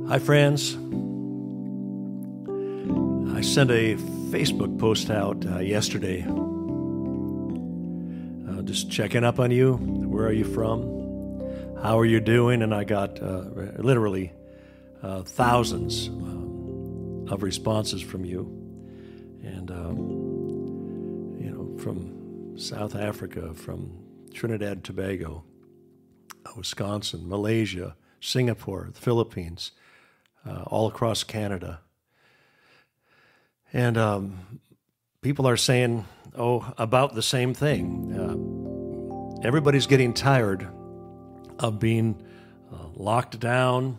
Hi, friends. I sent a Facebook post out yesterday just checking up on you. Where are you from? How are you doing? And I got literally thousands of responses from you. And, from South Africa, from Trinidad and Tobago, Wisconsin, Malaysia, Singapore, the Philippines, all across Canada. And people are saying, about the same thing. Everybody's getting tired of being locked down,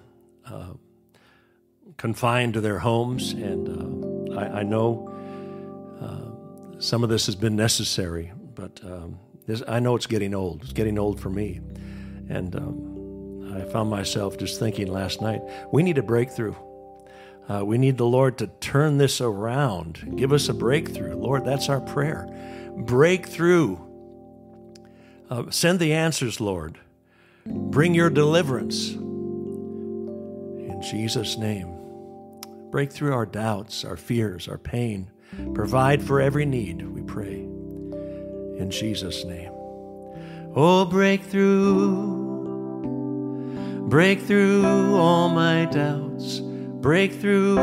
confined to their homes. And I know some of this has been necessary, but I know it's getting old. It's getting old for me. And I found myself just thinking last night, we need a breakthrough. We need the Lord to turn this around. Give us a breakthrough. Lord, that's our prayer. Breakthrough. Send the answers, Lord. Bring your deliverance. In Jesus' name. Break through our doubts, our fears, our pain. Provide for every need, we pray. In Jesus' name. Oh, breakthrough. Break through all my doubts. Break through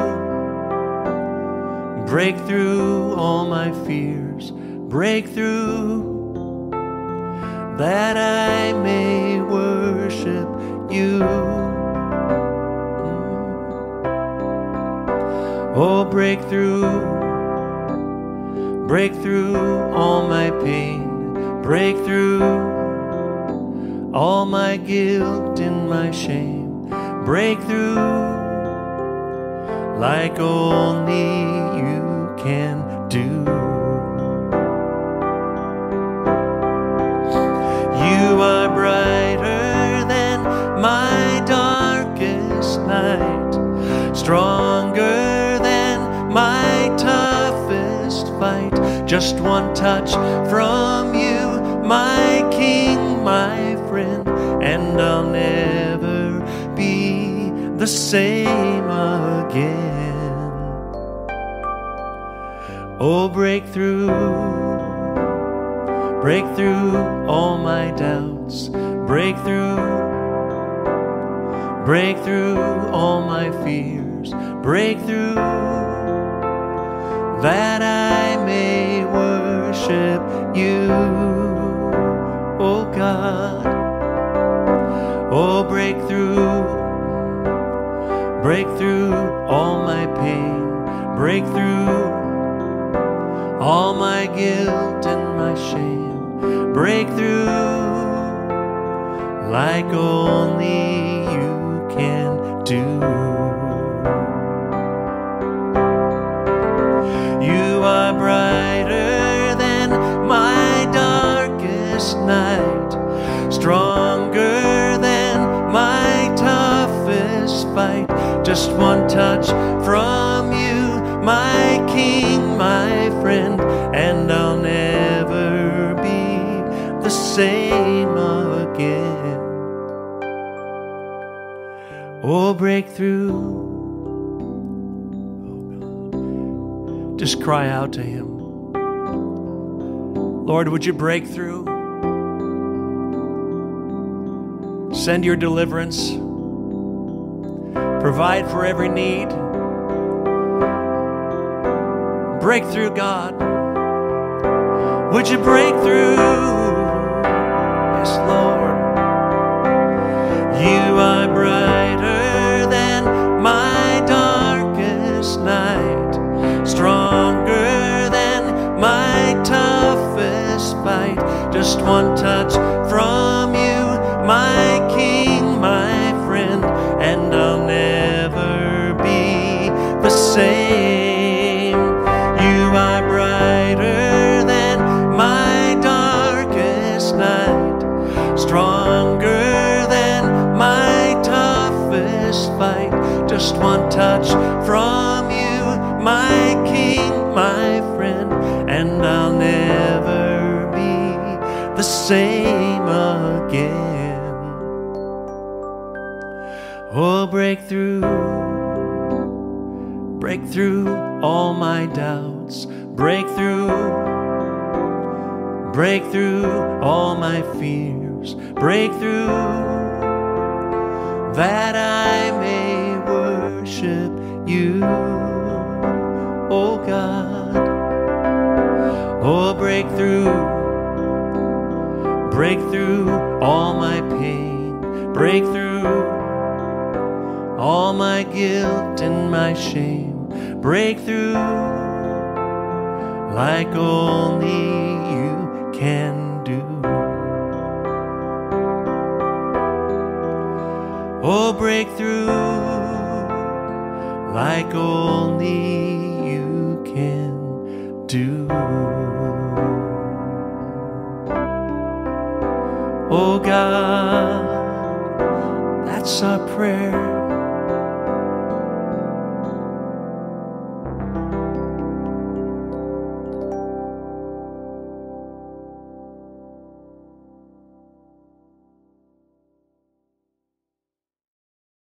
all my fears. Break through that I may worship you. Oh, break through all my pain. Break through all my guilt and my shame. Break through like only you can do. You are brighter than my darkest night, stronger than my toughest fight. Just one touch from you, my King, my friend, and I'll never be the same again. Oh, break through all my doubts. Break through all my fears. Break through that I may worship you, oh God. Oh, break through all my pain. Break through all my guilt and my shame. Break through like only you can do. You are brighter than my darkest night, stronger than my toughest fight. Just one touch from you, my King, my friend, and I'll never be the same again. Oh, breakthrough. Oh, God. Just cry out to Him. Lord, would you break through? Send your deliverance. Provide for every need. Breakthrough, God. Would you break through? Yes, Lord. You are brighter than my darkest night, stronger than my toughest fight. Just one touch from you, my King, my friend, and I'll never be the same. You are brighter than my darkest night, stronger than my toughest fight. Just one touch from you, my King, my friend, and I'll never be the same again. Oh, break through all my doubts. Break through all my fears. Break through that I may worship you, oh God. Oh, break through all my pain. Break through all my guilt and my shame. Break through like only you can do. Oh, break through like only you can do. Oh God, that's our prayer.